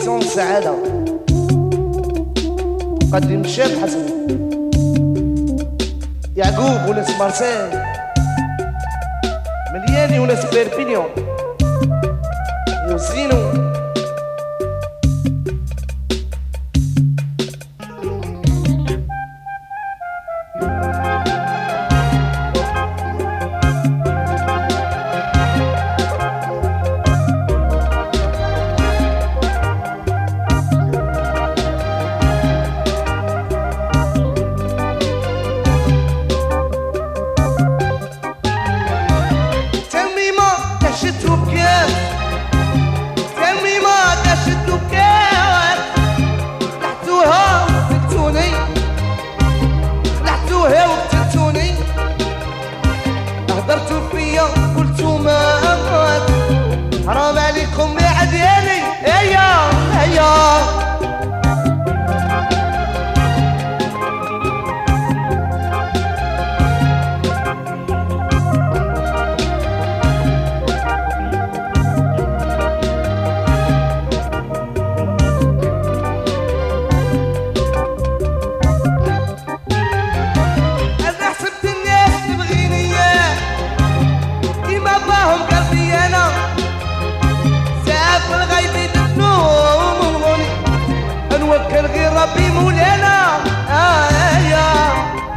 إديسيون سعادة قدم الشيخ حسن يعقوب وناس مارسيل ملياني وناس بيربينيون وزينو حرام عليكم يا عدياني هيا هيا انا حسبت الناس تبغيني كيما باهم قلبي انا في الغيب يدفنوني نوكل غير ربي مولانا يا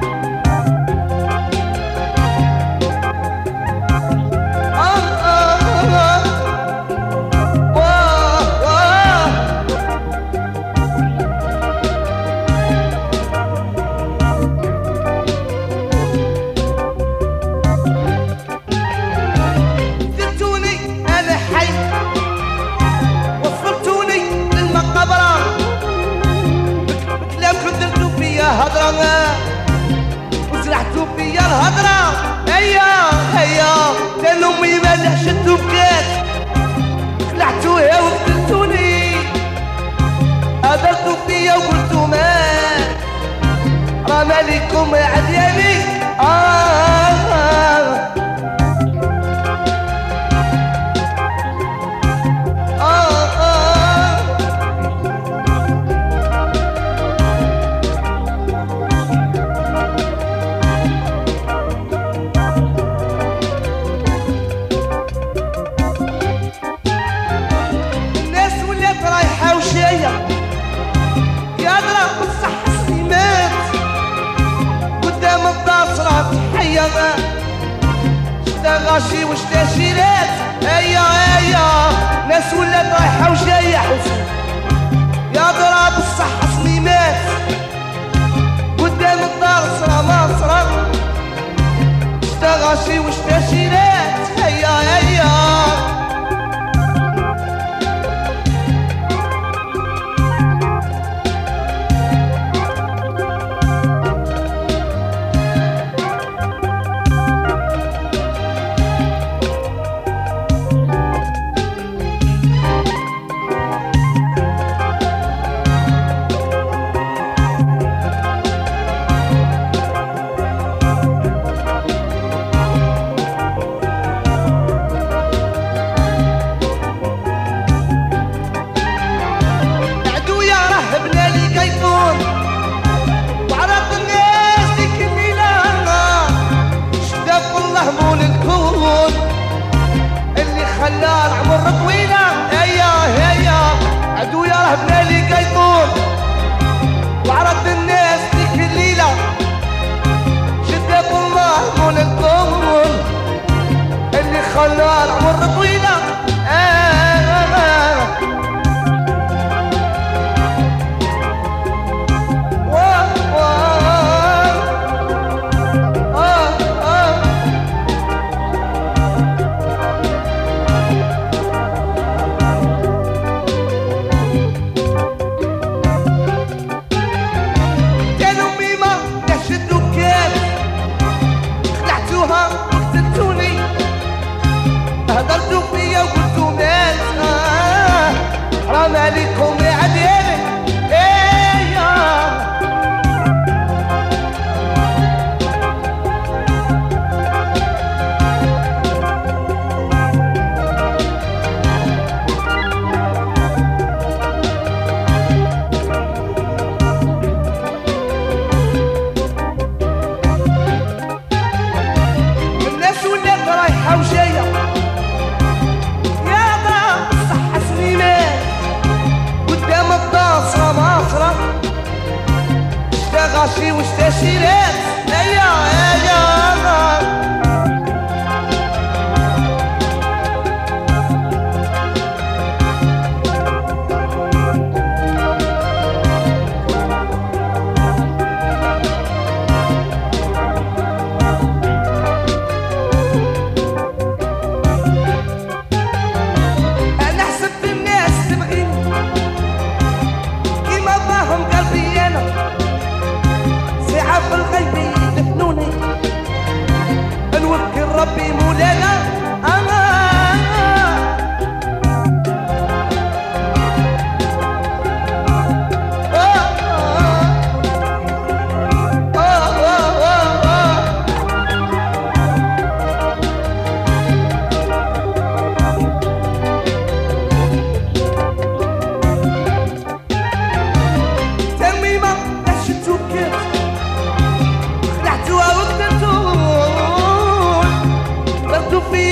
هضرة وزرعتو فيا الهضرة هيا هيا كان امي ما شدتو بكات خلعتوها وقتلتوني هضرتو فيا وقلتو مات راه مالكم يا عدياني يضرب بالصحة سليمات قدام الدار حيا شتا غاشي وشتا شيرات هيا هيا ناس ولات رايحة وجاية حسن يضرب بالصحة سليمات قدام الدار مصرة شتا غاشي وشتا شيرات هيا هيا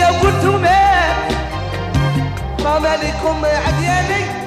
لو قلتوا مات ما مالكم عدياني